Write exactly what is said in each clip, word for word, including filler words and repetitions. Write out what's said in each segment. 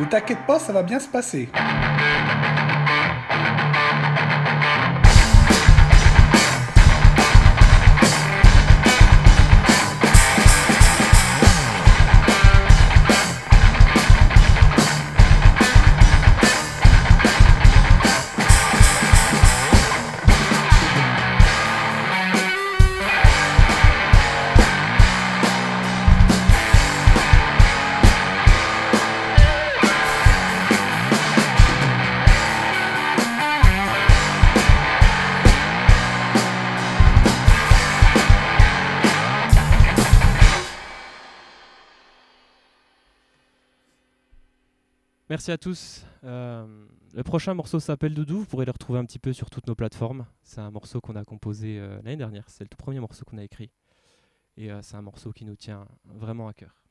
t'inquiète pas, ça va bien se passer. Merci à tous. Euh, le prochain morceau s'appelle Doudou. Vous pourrez le retrouver un petit peu sur toutes nos plateformes. C'est un morceau qu'on a composé euh, l'année dernière. C'est le tout premier morceau qu'on a écrit. Et euh, c'est un morceau qui nous tient vraiment à cœur.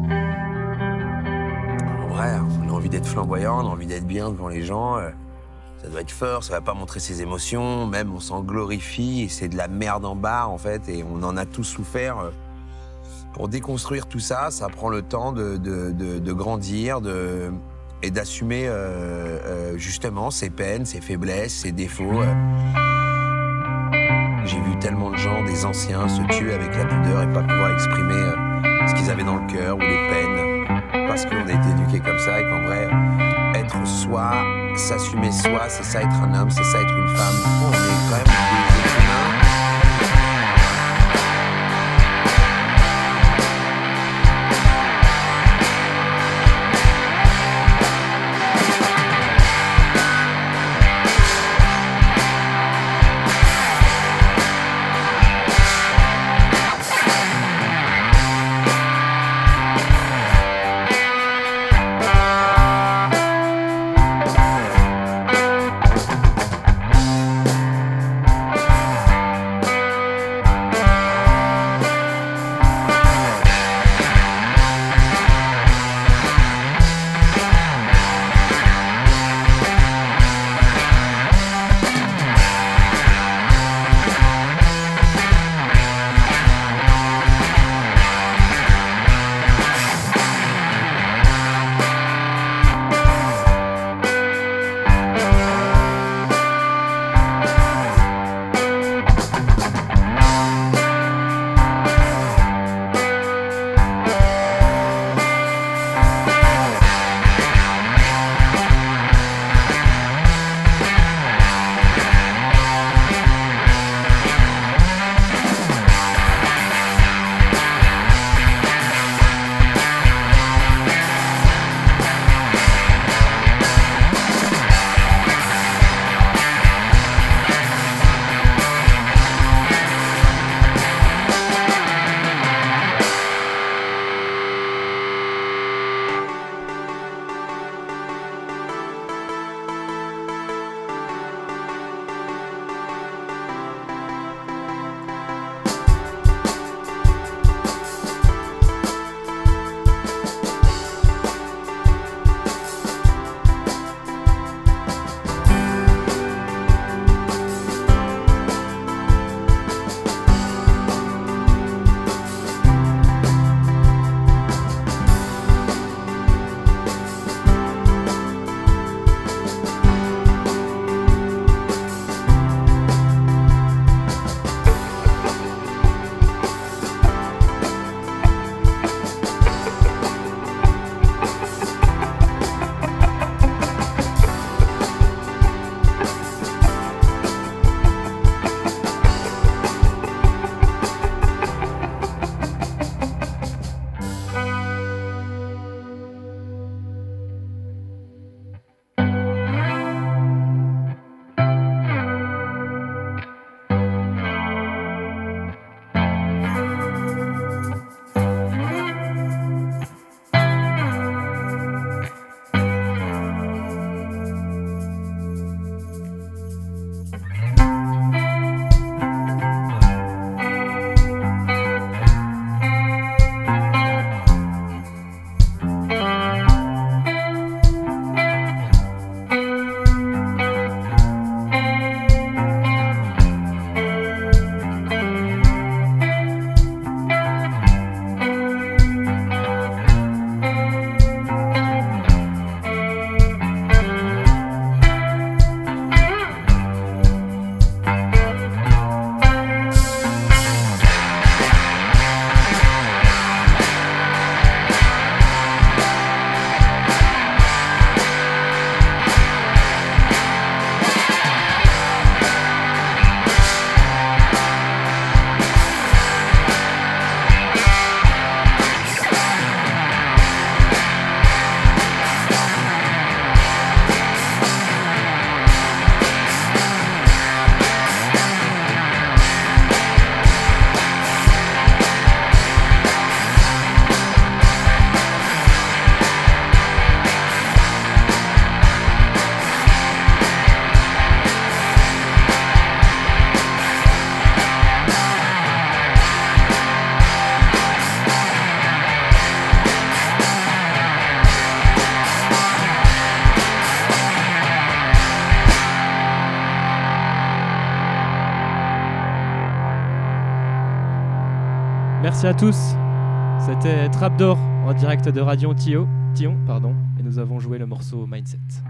Bien devant les gens. Euh, Ça doit être fort, ça va pas montrer ses émotions, même on s'en glorifie, et c'est de la merde en barre, en fait, et on en a tous souffert. Pour déconstruire tout ça, ça prend le temps de, de, de, de grandir de, et d'assumer euh, euh, justement ses peines, ses faiblesses, ses défauts. J'ai vu tellement de gens, des anciens, se tuer avec la pudeur et pas pouvoir exprimer euh, ce qu'ils avaient dans le cœur ou les peines, parce qu'on a été éduqués comme ça et qu'en vrai, être soi, s'assumer soi, c'est ça être un homme, c'est ça être une femme. On est quand même des êtres humains. Merci à tous. C'était Trapdoor en direct de Radio Tio, Tillon, pardon, et nous avons joué le morceau Mindset.